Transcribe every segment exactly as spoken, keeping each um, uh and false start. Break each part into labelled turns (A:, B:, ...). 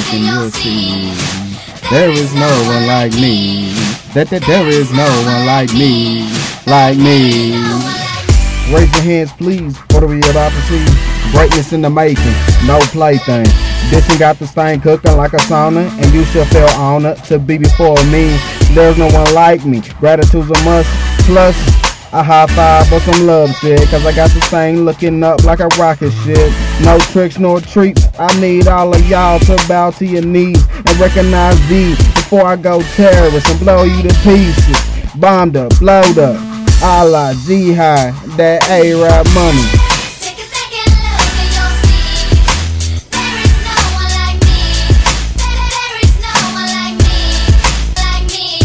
A: and you'll see. There is no one like me. That, that there is no one like me. Like me. Raise your hands, please. What are we about to see? Greatness in the making, no plaything. This one got this thing cooking like a sauna, and you should feel honored to be before me. There's no one like me. Gratitude's a must. Plus, a high five for some love shit, cause I got this thing looking up like a rocket shit. No tricks nor treats. I need all of y'all to bow to your knees and recognize these before I go terrorist and blow you to pieces. Bombed up, blowed up. A la G-High, that A-Rap money.
B: Take a second look and you'll see. There is no one like me. There is no one like me. Like me.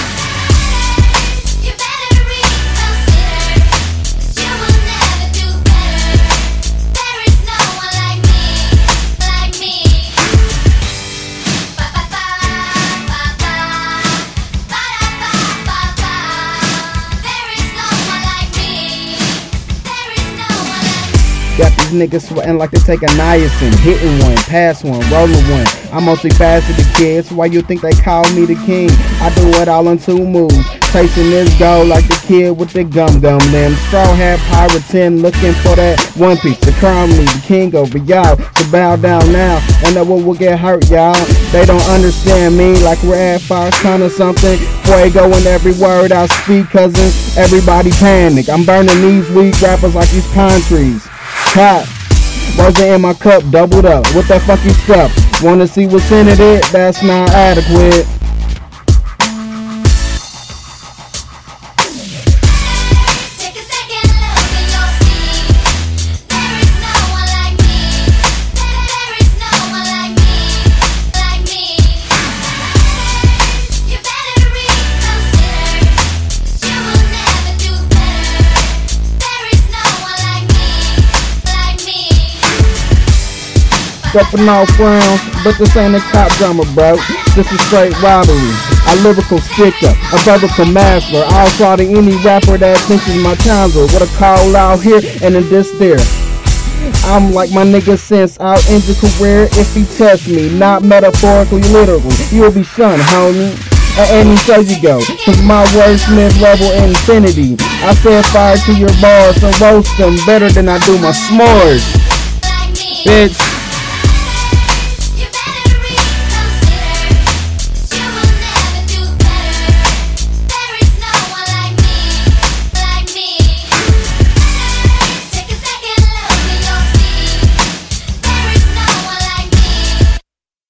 B: You better reconsider, 'cause you will never do better. There is no one like me. Like me. Ba ba ba ba ba. Ba da ba ba ba. There is no one like me. There is no one like me.
A: Got these niggas sweating like they take a niacin. Hitting one, pass one, rolling one. I'm mostly fast to the kids. Why you think they call me the king? I do it all in two moves. Chasing this goal like the kid with the gum gum limb. Straw hat pirate ten, looking for that one piece. The crown me, the king over y'all. So bow down now, and that what will get hurt, y'all. They don't understand me like we're at Foxconn or something. Boy, going every word I speak, cousin. Everybody panic. I'm burning these weak rappers like these pine trees. Hot. Wasn't in my cup, doubled up with that fucking stuff. Wanna see what's in it? That's not adequate.
B: Take a second look and you'll see. There is no one like me. There is no one like me. Like me. You better reconsider, 'cause you will never do better. There is no one like me. Like me.
A: Stepping off rounds, but this ain't a cop drama, bro. This is straight robbery. A lyrical sticker, a vertical master. I'll slaughter any rapper that attentions my townsville. What a call out here and in this there. I'm like my nigga since I'll end your career if he test me. Not metaphorically, literally. You'll be shunned, homie. At any show you go, cause my wordsmith level infinity. I set fire to your bars and roast them better than I do my s'mores.
B: Like me.
A: Bitch.